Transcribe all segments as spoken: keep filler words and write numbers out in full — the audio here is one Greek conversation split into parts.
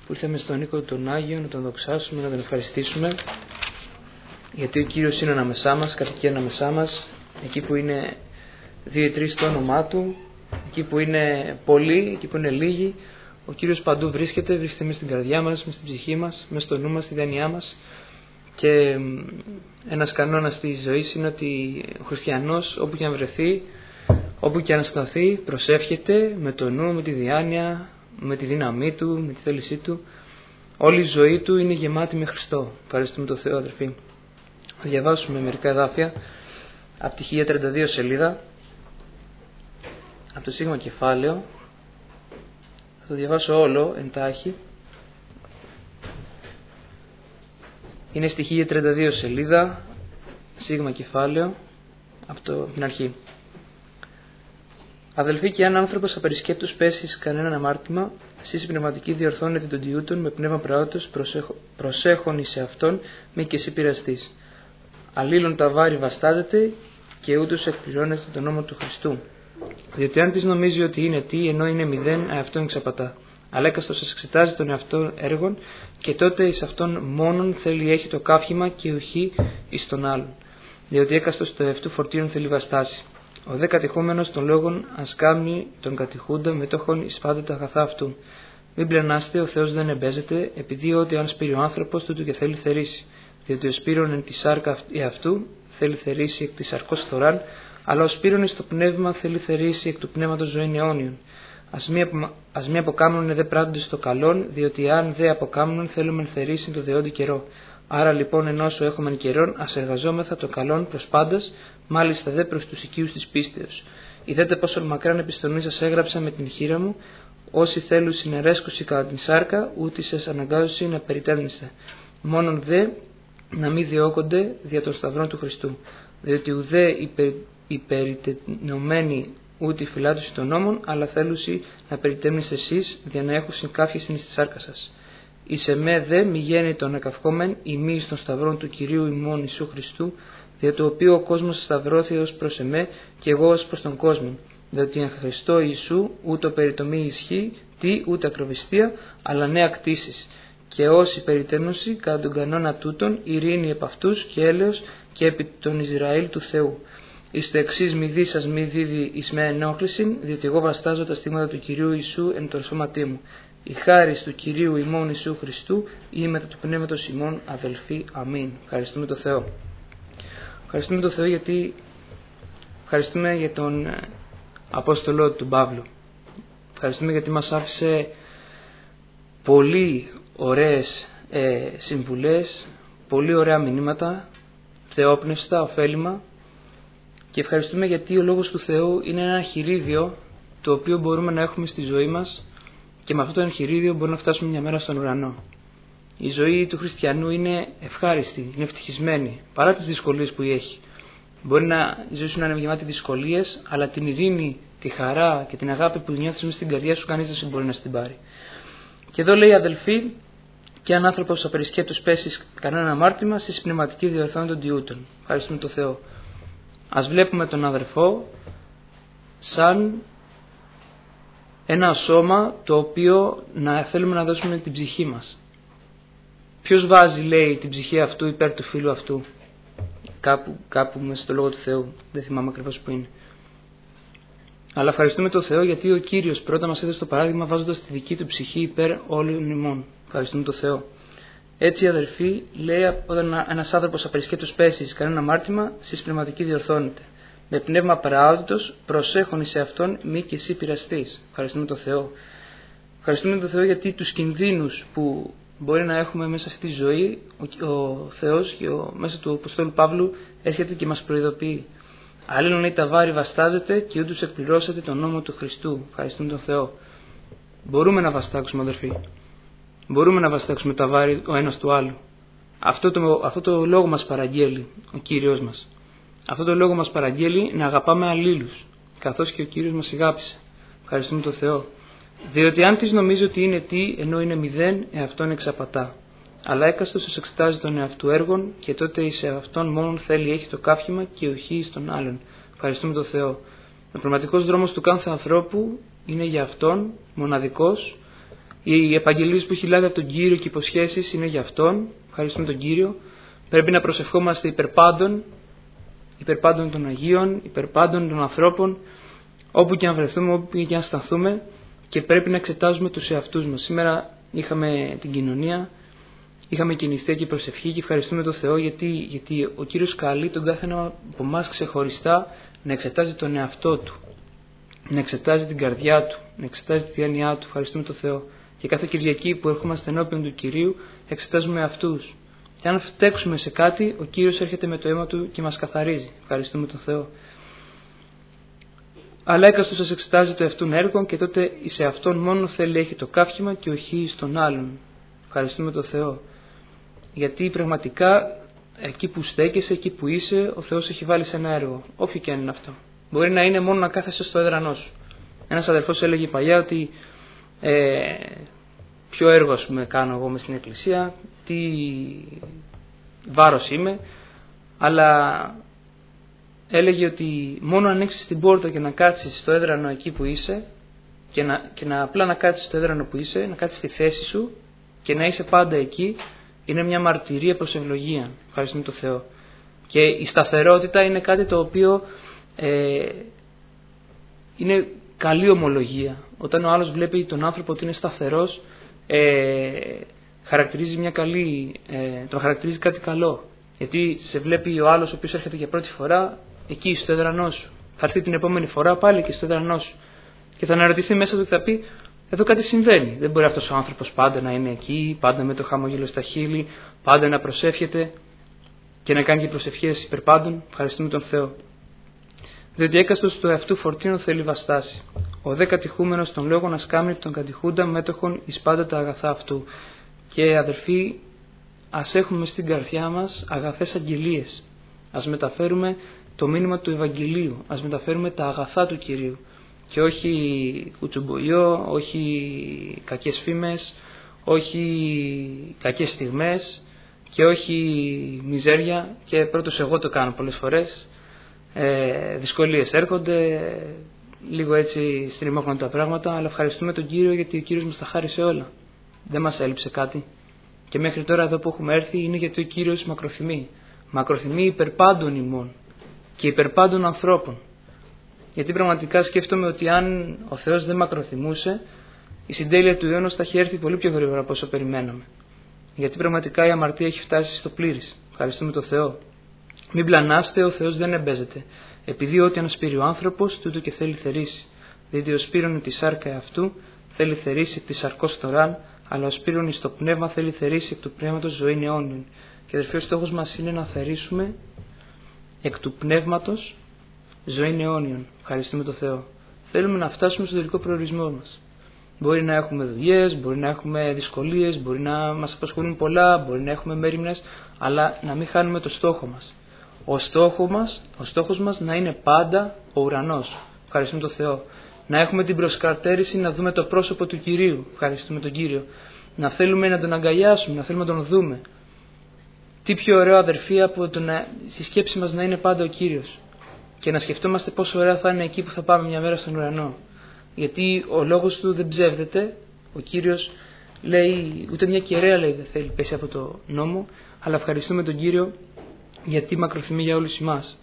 που ήρθαμε στον οίκο τον Άγιο να τον δοξάσουμε, να τον ευχαριστήσουμε, γιατί ο Κύριος είναι ανάμεσά μας, κατοικεί ανάμεσά μας, εκεί που είναι δύο ή τρεις το όνομά Του, εκεί που είναι πολλοί, εκεί που είναι λίγοι, ο Κύριος παντού βρίσκεται, βρίσκεται μέσα στην καρδιά μας, μέσα στην ψυχή μας, μέσα στο νου μας, στη δένειά μας. Και ένας κανόνας της ζωής είναι ότι ο χριστιανός, όπου και αν βρεθεί, όπου και αν αισθανθεί, προσεύχεται με το νου, με τη διάνοια, με τη δύναμή του, με τη θέλησή του. Όλη η ζωή του είναι γεμάτη με Χριστό. Ευχαριστούμε τον Θεό, αδερφοί. Θα διαβάσουμε μερικά εδάφια από τη χίλια τριάντα δύο σελίδα, από το σίγμα κεφάλαιο. Θα το διαβάσω όλο εντάχει. Είναι στη χίλια τριάντα δύο σελίδα, σίγμα κεφάλαιο, από, το, από την αρχή. Αδελφοί, και αν άνθρωπος απερισκέπτους πέσει κανέναν αμάρτημα, εσείς οι πνευματικοί διορθώνετε τον τιούτον με πνεύμα πραότος, προσέχον εις αυτόν, μη και εσύ πειραστείς. Αλλήλων τα βάρη βαστάζετε και ούτως εκπληρώνετε τον νόμο του Χριστού. Διότι αν της νομίζει ότι είναι τι, ενώ είναι μηδέν, αυτόν εξαπατά. Αλλά έκαστος σας εξετάζει τον εαυτό έργων, και τότε εις αυτόν μόνον θέλει έχει το κάφημα και ουχή εις τον άλλον. Διότι έκαστος το εαυτού φορτίων θέλει βαστάσει. Ο δε κατηχούμενος των λόγων ας κάμνει τον κατηχούντα μετόχον εις πάντα τα αγαθά αυτού. Μην πλενάστε, ο Θεός δεν εμπέζεται, επειδή ότι αν σπείρει ο άνθρωπος τούτου και θέλει θερήσει. Διότι ο σπείρον εν τη σάρκα εαυτού θέλει θερήσει εκ της σαρκός θωράν, αλλά ο σπείρον εις το πνεύμα θέλει θερήσει εκ του πνεύματος ζωήν αιώνιον. Ας μη, ας μη αποκάμνουν δε πράγματος στο καλόν, διότι αν δε αποκάμνουν θέλουμε θερήσει το δεόντι καιρό. Άρα λοιπόν ενώσο έχουμε καιρόν, ας εργαζόμεθα το καλόν προς πάντας, μάλιστα δε προς τους οικείους της πίστεως. Ιδέτε πόσο μακράν επιστολή σας έγραψα με την χείρα μου, όσοι θέλουν συνερέσκουση κατά την σάρκα, ούτε σας αναγκάζουσι να περιτέμνεστε. Μόνον δε να μην διώκονται δια των σταυρών του Χριστού, διότι ουδέ υπερ, υπεριτενωμένοι ούτε φυλάτωση των νόμων, αλλά θέλουσι να περιτέμνεστε εσείς, για να έχουν κάποια συνή στη σάρκα σας. Εις εμέ δε μη γέννη τον εκαυχόμεν ημί των σταυρών του Κυρίου ημών Ιησού Χριστού, δια το οποίο ο κόσμος σταυρώθη ως προς εμέ και εγώ ως προς τον κόσμο. Διότι εν Χριστώ Ιησού ούτω περιτομή ισχύ, τι ούτε ακροβιστία, αλλά νέα κτήσεις. Και όσοι περιτέμνωση κατά τον κανόνα τούτον, ειρήνη επ' αυτούς και έλεος και επί τον Ισραήλ του Θεού. Εις το εξής μη δί σας μη δίδει εις με ενόχλησιν, διότι εγώ βαστάζω τα στήματα του Κυρίου Ιησού εν τον σώματί μου. Η χάρις του Κυρίου ημών Ιησού Χριστού ή μετά του πνεύματος ημών, αδελφοί. Αμήν. Ευχαριστούμε τον Θεό. Ευχαριστούμε τον Θεό γιατί ευχαριστούμε για τον Απόστολο του Παύλου. Ευχαριστούμε γιατί μας άφησε πολύ ωραίες ε, συμβουλές, πολύ ωραία μηνύματα, θεόπνευστα, ωφέλιμα, και ευχαριστούμε γιατί ο Λόγος του Θεού είναι ένα εγχειρίδιο το οποίο μπορούμε να έχουμε στη ζωή μας, και με αυτό το εγχειρίδιο μπορούμε να φτάσουμε μια μέρα στον ουρανό. Η ζωή του χριστιανού είναι ευχάριστη, είναι ευτυχισμένη, παρά τις δυσκολίες που έχει. Μπορεί να, η ζωή σου να είναι γεμάτη δυσκολίες, αλλά την ειρήνη, τη χαρά και την αγάπη που νιώθεις μέσα στην καρδιά σου, κανείς δεν μπορεί να την πάρει. Και εδώ λέει, αδελφοί, και αν άνθρωπος απερισκέπτους πέσει κανένα αμάρτημα, στις πνευματικοί διορθώνουν τον τιούτον. Ευχαριστούμε τον Θεό. Ας βλέπουμε τον αδερφό σαν ένα σώμα το οποίο να θέλουμε να δώσουμε την ψυχή μας. Ποιος βάζει, λέει, την ψυχή αυτού υπέρ του φίλου αυτού? Κάπου, κάπου μέσα στο Λόγο του Θεού. Δεν θυμάμαι ακριβώς που είναι. Αλλά ευχαριστούμε τον Θεό γιατί ο Κύριος πρώτα μας έδωσε το παράδειγμα βάζοντας τη δική του ψυχή υπέρ όλων ημών. Ευχαριστούμε τον Θεό. Έτσι, αδερφοί, λέει, όταν ένας άνθρωπος απερισκέπτους πέσει κανένα αμάρτημα, στις πνευματικοί διορθώνεται. Με πνεύμα παραότητος προσέχον σε αυτόν, μη και εσύ πειραστείς. Ευχαριστούμε τον Θεό. Ευχαριστούμε τον Θεό γιατί τους κινδύνους που μπορεί να έχουμε μέσα στη ζωή, ο, ο Θεός και ο, μέσα του Αποστόλου Παύλου έρχεται και μας προειδοποιεί. Αλλήλων, λέει, τα βάρη βαστάζετε και ούτως εκπληρώσατε τον νόμο του Χριστού. Ευχαριστούμε τον Θεό. Μπορούμε να βαστάξουμε, αδερφοί. Μπορούμε να βαστάξουμε τα βάρη ο ένας του άλλου. Αυτό το, αυτό το λόγο μας παραγγέλει ο Κύριος μας. Αυτό το λόγο μας παραγγέλει να αγαπάμε αλλήλους, καθώς και ο Κύριος μας αγάπησε. Ευχαριστούμε τον Θεό. Διότι αν της νομίζει ότι είναι τι, ενώ είναι μηδέν, εαυτόν εξαπατά. Αλλά έκαστος σας εξετάζει τον εαυτού έργων, και τότε εις αυτόν μόνον θέλει έχει το κάφημα και ουχή εις τον άλλον. Ευχαριστούμε τον Θεό. Ο πραγματικός δρόμος του κάθε ανθρώπου είναι για αυτόν μοναδικός, Οι επαγγελίες που έχει λάβει από τον Κύριο και οι υποσχέσεις είναι για Αυτόν. Ευχαριστούμε τον Κύριο. Πρέπει να προσευχόμαστε υπερπάντων, υπερπάντων των Αγίων, υπερπάντων των ανθρώπων, όπου και αν βρεθούμε, όπου και αν σταθούμε, και πρέπει να εξετάζουμε τους εαυτούς μας. Σήμερα είχαμε την κοινωνία, είχαμε και νηστεία και προσευχή και ευχαριστούμε τον Θεό γιατί, γιατί ο Κύριος καλεί τον κάθε ένα από εμάς ξεχωριστά να εξετάζει τον εαυτό του, να εξετάζει την καρδιά του, να εξετάζει τη διάνοιά του. Ευχαριστούμε τον Θεό. Και κάθε Κυριακή που ερχόμαστε ενώπιον του Κυρίου εξετάζουμε αυτούς. Και αν φταίξουμε σε κάτι, ο Κύριος έρχεται με το αίμα του και μας καθαρίζει. Ευχαριστούμε τον Θεό. Αλλά έκαστος σας εξετάζει το εαυτόν έργο και τότε σε αυτόν μόνο θέλει έχει το καύχημα και όχι στον άλλον. Ευχαριστούμε τον Θεό. Γιατί πραγματικά εκεί που στέκεσαι, εκεί που είσαι, ο Θεός έχει βάλει σε ένα έργο. Όποιο και αν είναι αυτό. Μπορεί να είναι μόνο να κάθεσαι στο έδρανό σου. Ένας αδερφός έλεγε παλιά ότι ε, ποιο έργο ας πούμε κάνω εγώ μες στην εκκλησία, τι βάρος είμαι, αλλά έλεγε ότι μόνο αν ανοίξεις την πόρτα και να κάτσεις στο έδρανο εκεί που είσαι και να, και να απλά να κάτσεις στο έδρανο που είσαι, να κάτσεις στη θέση σου και να είσαι πάντα εκεί, είναι μια μαρτυρία προς ευλογία. Ευχαριστούμε τον Θεό. Και η σταθερότητα είναι κάτι το οποίο ε, είναι καλή ομολογία. Όταν ο άλλος βλέπει τον άνθρωπο ότι είναι σταθερός, ε, χαρακτηρίζει μια καλή, ε, τον χαρακτηρίζει κάτι καλό. Γιατί σε βλέπει ο άλλος ο οποίος έρχεται για πρώτη φορά εκεί στο έδρανό σου. Θα έρθει την επόμενη φορά πάλι και στο έδρανό σου. Και θα αναρωτηθεί μέσα του και θα πει: εδώ κάτι συμβαίνει. Δεν μπορεί αυτός ο άνθρωπος πάντα να είναι εκεί, πάντα με το χαμόγελο στα χείλη, πάντα να προσεύχεται και να κάνει και προσευχές υπερπάντων. Ευχαριστούμε τον Θεό. Διότι έκαστος του εαυτού φορτίνο θέλει βαστάσει. Ο δε κατηχούμενος των λόγων να σκάμνει τον κατηχούντα μέτοχον εις πάντα τα αγαθά αυτού. Και αδερφοί, ας έχουμε στην καρδιά μας αγαθές αγγελίες. Ας μεταφέρουμε το μήνυμα του Ευαγγελίου. Ας μεταφέρουμε τα αγαθά του Κυρίου. Και όχι κουτσουμποϊό, όχι κακές φήμες, όχι κακές στιγμές και όχι μιζέρια. Και πρώτος εγώ το κάνω πολλές φορές. Ε, δυσκολίες έρχονται, λίγο έτσι στριμώχνουν τα πράγματα, αλλά ευχαριστούμε τον Κύριο γιατί ο Κύριος μας τα χάρισε όλα. Δεν μας έλειψε κάτι. Και μέχρι τώρα εδώ που έχουμε έρθει είναι γιατί ο Κύριος μακροθυμεί. Μακροθυμεί υπερπάντων ημών και υπερπάντων ανθρώπων. Γιατί πραγματικά σκέφτομαι ότι αν ο Θεός δεν μακροθυμούσε, η συντέλεια του αιώνος θα έχει έρθει πολύ πιο γρήγορα από όσο περιμέναμε. Γιατί πραγματικά η αμαρτία έχει φτάσει στο πλήρης. Ευχαριστούμε τον Θεό. Μην πλανάστε, ο Θεός δεν εμπέζεται. Επειδή ό,τι ανασπείρει ο άνθρωπος, τούτο και θέλει θερήσει. Διότι ο σπείρον τη σάρκα αυτού θέλει θερήσει εκ τη σαρκός φθοράν, αλλά ο σπείρον εις το πνεύμα θέλει θερήσει εκ του πνεύματος ζωήν αιώνιον. Και αδερφοί, ο στόχος μας είναι να θερήσουμε εκ του πνεύματος ζωήν αιώνιον. Ευχαριστούμε τον Θεό. Θέλουμε να φτάσουμε στο τελικό προορισμό μας. Μπορεί να έχουμε δουλειές, μπορεί να έχουμε δυσκολίες, μπορεί να μας απασχολούν πολλά, μπορεί να έχουμε μέριμνες, αλλά να μην χάνουμε το στόχο μας. Ο στόχος μας, ο στόχος μας να είναι πάντα ο ουρανός. Ευχαριστούμε τον Θεό. Να έχουμε την προσκαρτέρηση να δούμε το πρόσωπο του Κυρίου. Ευχαριστούμε τον Κύριο. Να θέλουμε να τον αγκαλιάσουμε, να θέλουμε να τον δούμε. Τι πιο ωραίο, αδερφοί, από το να, στη σκέψη μας να είναι πάντα ο Κύριος. Και να σκεφτόμαστε πόσο ωραία θα είναι εκεί που θα πάμε μια μέρα στον ουρανό. Γιατί ο λόγος του δεν ψεύδεται. Ο Κύριος λέει, ούτε μια κεραία λέει δεν θέλει πέσει από το νόμο, αλλά ευχαριστούμε τον Κύριο γιατί μακροθυμεί για όλους εμάς.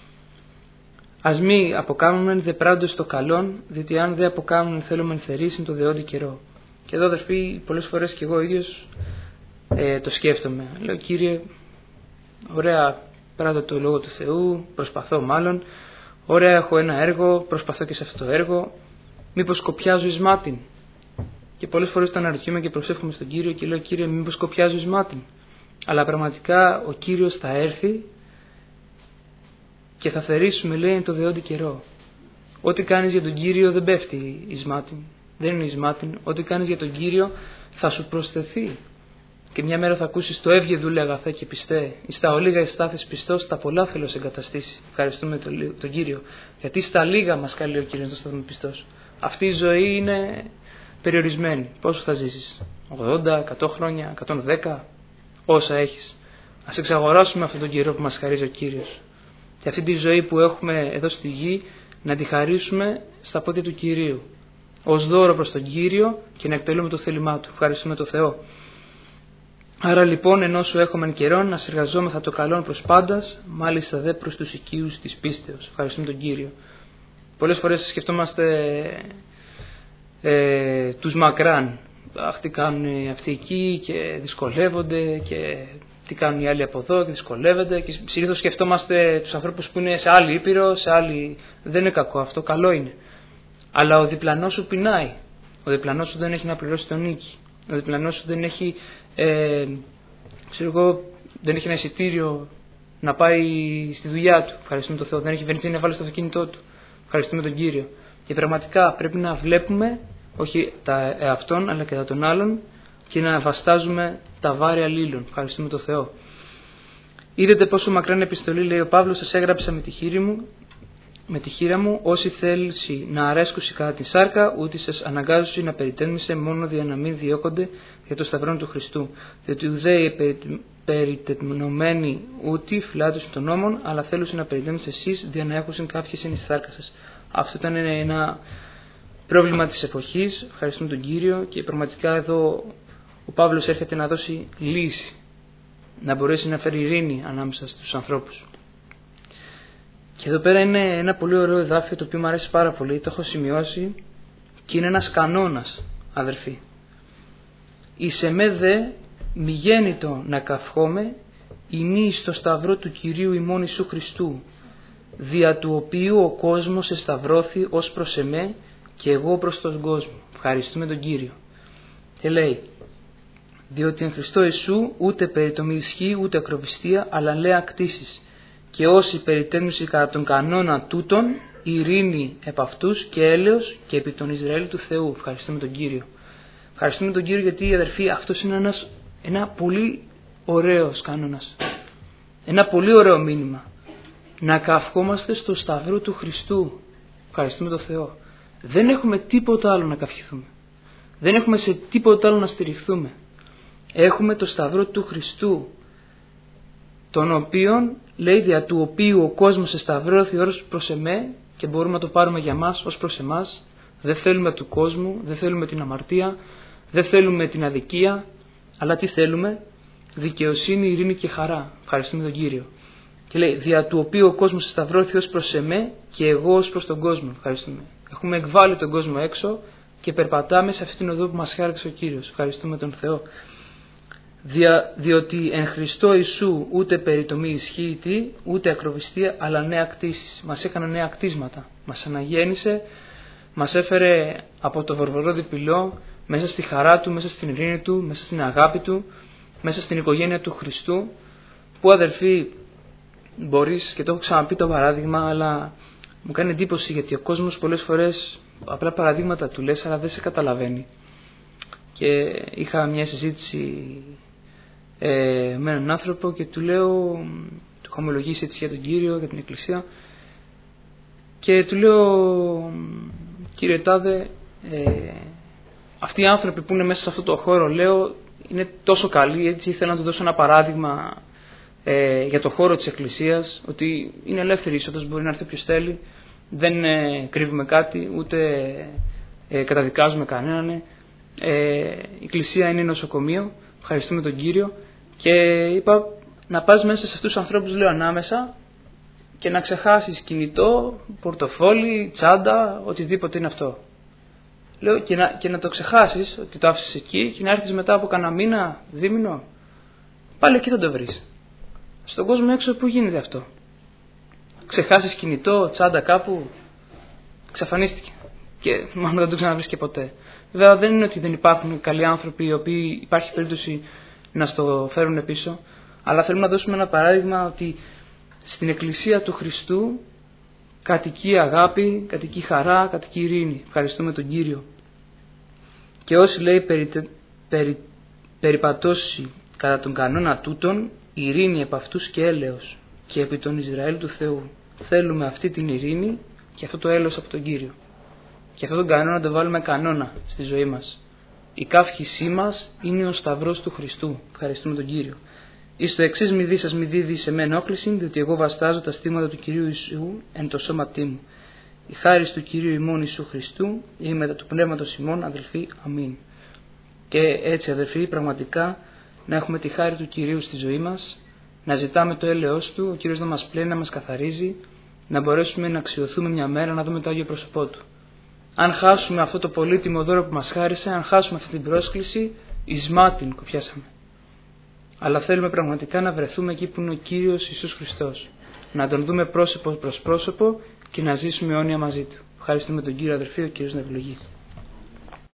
Ας μη αποκάμουμε δε πράγματος το καλόν, διότι αν δεν αποκάμουμε θέλουμε ενθερήσει το δεόντι καιρό. Και εδώ, αδερφοί, πολλές φορές και εγώ ίδιος ε, το σκέφτομαι. Λέω, Κύριε, ωραία πράγματι το λόγο του Θεού, προσπαθώ μάλλον, ωραία έχω ένα έργο, προσπαθώ και σε αυτό το έργο, μήπως κοπιάζω εις μάτιν. Και πολλές φορές το αναρωτιούμαι και προσεύχομαι στον Κύριο και λέω, Κύριε, μήπως κοπιάζω εις μάτιν. Αλλά πραγματικά ο Κύριος θα έρθει και θα θερήσουμε, λέει, το δεόντι καιρό. Ό,τι κάνεις για τον Κύριο δεν πέφτει εις μάτιν, δεν είναι εις μάτιν. Ό,τι κάνεις για τον Κύριο θα σου προσθεθεί. Και μια μέρα θα ακούσεις το έβγε δούλε αγαθέ και πιστέ. Εις τα ολίγα εστάθης πιστός, στα πολλά θέλω σε εγκαταστήσει. Ευχαριστούμε τον, τον Κύριο. Γιατί στα λίγα μας καλεί ο Κύριος να σταθούμε πιστός. Αυτή η ζωή είναι περιορισμένη. Πόσο θα ζήσεις, ογδόντα, εκατό χρόνια, εκατόν δέκα, όσα έχεις. Ας εξαγοράσουμε αυτόν τον καιρό που μας χαρίζει ο Κύριος. Και αυτή τη ζωή που έχουμε εδώ στη γη να τη χαρίσουμε στα πόδια του Κυρίου. ως δώρο προς τον Κύριο και να εκτελούμε το θέλημά Του. Ευχαριστούμε τον Θεό. Άρα λοιπόν, ενώ σου έχουμε εν καιρόν, να συνεργαζόμεθα το καλόν προς πάντας, μάλιστα δε προς τους οικείους της πίστεως. Ευχαριστούμε τον Κύριο. Πολλές φορές σκεφτόμαστε ε, τους μακράν. Αχ, τι κάνουν αυτοί εκεί και δυσκολεύονται, και τι κάνουν οι άλλοι από εδώ και δυσκολεύονται. Και συνήθως σκεφτόμαστε τους ανθρώπους που είναι σε άλλη ήπειρο, σε άλλη. Δεν είναι κακό αυτό, καλό είναι. Αλλά ο διπλανός σου πεινάει. Ο διπλανός σου δεν έχει να πληρώσει τον νίκη. Ο διπλανός σου δεν έχει, ε, ξέρω εγώ, δεν έχει ένα εισιτήριο να πάει στη δουλειά του. Ευχαριστούμε τον Θεό. Δεν έχει βενζίνη να βάλει στο αυτοκίνητό του. Ευχαριστούμε τον Κύριο. Και πραγματικά πρέπει να βλέπουμε όχι τα εαυτόν αλλά και τα των άλλων και να βαστάζουμε τα βάρη αλλήλων. Ευχαριστούμε τον Θεό. Είδετε πόσο μακράν επιστολή, λέει ο Παύλος, σας έγραψα με τη χείρα μου, με τη χείρα μου, όσοι θέλει να αρέσκουσι κατά τη σάρκα, ούτε σας αναγκάζουσι να περιτέμνησε μόνο για να μην διώκονται για το σταυρόν του Χριστού. Διότι ουδέοι περιτεμνωμένοι ούτε φυλάτους των νόμων, αλλά θέλουσι να περιτέμνησε εσείς για να έχουσιν κάποιες είναι στη σάρκα σας. Αυτό ήταν ένα πρόβλημα της εποχής. Ευχαριστούμε τον Κύριο και πραγματικά εδώ ο Παύλος έρχεται να δώσει λύση, να μπορέσει να φέρει ειρήνη ανάμεσα στους ανθρώπους. Και εδώ πέρα είναι ένα πολύ ωραίο εδάφιο το οποίο μου αρέσει πάρα πολύ, το έχω σημειώσει και είναι ένας κανόνας, αδερφοί. Εις εμέ δε μη γέννητο να καυχόμαι, εινή στο σταυρό του Κυρίου ημών Ιησού Χριστού, δια του οποίου ο κόσμος εσταυρώθη ως προς εμέ και εγώ προς τον κόσμο. Ευχαριστούμε τον Κύριο. Και λέει, διότι εν Χριστώ Ιησού ούτε περιτομή ισχύ ούτε ακροβιστία, αλλά λέει ακτήσεις. Και όσοι περιτέμνουσι κατά τον κανόνα τούτον, ειρήνη επ' αυτούς και έλεος και επί τον Ισραήλ του Θεού. Ευχαριστούμε τον Κύριο. Ευχαριστούμε τον Κύριο γιατί, αδερφοί, αυτός είναι ένας, ένα πολύ ωραίος κανόνας. Ένα πολύ ωραίο μήνυμα. Να καυχόμαστε στο σταυρό του Χριστού. Ευχαριστούμε τον Θεό. Δεν έχουμε τίποτα άλλο να καυχηθούμε. Δεν έχουμε σε τίποτα άλλο να στηριχθούμε. Έχουμε το σταυρό του Χριστού, τον οποίον, λέει, δια του οποίου ο κόσμος εσταυρώθη ως προς εμέ, και μπορούμε να το πάρουμε για μας ως προς εμάς. Δεν θέλουμε του κόσμου, δεν θέλουμε την αμαρτία, δεν θέλουμε την αδικία, αλλά τι θέλουμε? Δικαιοσύνη, ειρήνη και χαρά. Ευχαριστούμε τον Κύριο. Και λέει, δια του οποίου ο κόσμος εσταυρώθη ως προς εμέ και εγώ ως προς τον κόσμο. Ευχαριστούμε. Έχουμε εκβάλει τον κόσμο έξω και περπατάμε σε αυτήν την οδό που μας χάριξε ο Κύριος. Ευχαριστούμε τον Θεό. Δια, διότι εν Χριστώ Ιησού ούτε περιτομή ισχύει, ούτε ακροβιστία, αλλά νέα κτήσεις. Μας έκανε νέα κτίσματα. Μας αναγέννησε, μας έφερε από το βορβορόδι πυλό μέσα στη χαρά Του, μέσα στην ειρήνη Του, μέσα στην αγάπη Του, μέσα στην οικογένεια του Χριστού, που, αδερφοί, μπορείς, και το έχω ξαναπεί το παράδειγμα, αλλά μου κάνει εντύπωση γιατί ο κόσμος πολλές φορές απλά παραδείγματα του λες, αλλά δεν σε καταλαβαίνει. Και είχα μια συζήτηση ε, με έναν άνθρωπο και του λέω, του έχω ομολογήσει έτσι για τον Κύριο, για την Εκκλησία, και του λέω, κύριε Τάδε, ε, αυτοί οι άνθρωποι που είναι μέσα σε αυτό το χώρο, λέω, είναι τόσο καλοί, έτσι θέλω να του δώσω ένα παράδειγμα ε, για το χώρο της Εκκλησίας, ότι είναι ελεύθερη είσοδος, μπορεί να έρθει όποιος θέλει, δεν ε, κρύβουμε κάτι, ούτε ε, καταδικάζουμε κανέναν. Ε, η Εκκλησία είναι νοσοκομείο, ευχαριστούμε τον Κύριο, και είπα να πας μέσα σε αυτούς τους ανθρώπους, λέω, ανάμεσα, και να ξεχάσεις κινητό, πορτοφόλι, τσάντα, οτιδήποτε είναι αυτό. Λέω, και να, και να το ξεχάσεις ότι το άφησες εκεί και να έρθεις μετά από κανένα μήνα, δίμηνο, πάλι εκεί θα το βρεις. Στον κόσμο έξω που γίνεται αυτό? Ξεχάσεις κινητό, τσάντα κάπου, εξαφανίστηκε και μάλλον δεν το ξαναβρεις και ποτέ. Βέβαια δεν είναι ότι δεν υπάρχουν καλοί άνθρωποι οι οποίοι υπάρχει περίπτωση να στο φέρουν πίσω, αλλά θέλουμε να δώσουμε ένα παράδειγμα ότι στην Εκκλησία του Χριστού κατοικεί αγάπη, κατοικεί χαρά, κατοικεί ειρήνη. Ευχαριστούμε τον Κύριο. Και όσοι, λέει, περι, περι, περιπατώσει κατά τον κανόνα τούτον, ειρήνη επ' αυτούς και έλεος και επί τον Ισραήλ του Θεού. Θέλουμε αυτή την ειρήνη και αυτό το έλεος από τον Κύριο. Και αυτόν τον κανόνα να το βάλουμε κανόνα στη ζωή μας. Η καύχησή μας είναι ο σταυρός του Χριστού. Ευχαριστούμε τον Κύριο. Εις το εξής μη δει σας μη δίδει σε με ενόχληση, διότι εγώ βαστάζω τα στήματα του Κυρίου Ιησού εν το σώματί μου. Η χάρις του Κυρίου ημών Ιησού Χριστού ή μετά του Πνεύματος ημών, αδελφοί, αμήν. Και έτσι, αδελφοί, πραγματικά να έχουμε τη χάρη του Κυρίου στη ζωή μας, να ζητάμε το έλεος Του, ο Κύριος να μας πλένει, να μας καθαρίζει, να μπορέσουμε να αξιωθούμε μια μέρα, να δούμε το Άγιο πρόσωπό Του. Αν χάσουμε αυτό το πολύτιμο δώρο που μας χάρισε, αν χάσουμε αυτή την πρόσκληση, εις μάτιν κοπιάσαμε. Αλλά θέλουμε πραγματικά να βρεθούμε εκεί που είναι ο Κύριος Ιησούς Χριστός. Να Τον δούμε πρόσωπο προς πρόσωπο και να ζήσουμε αιώνια μαζί Του. Ευχαριστούμε τον Κύριο, αδερφοί, ο Κύριος να ευλογεί.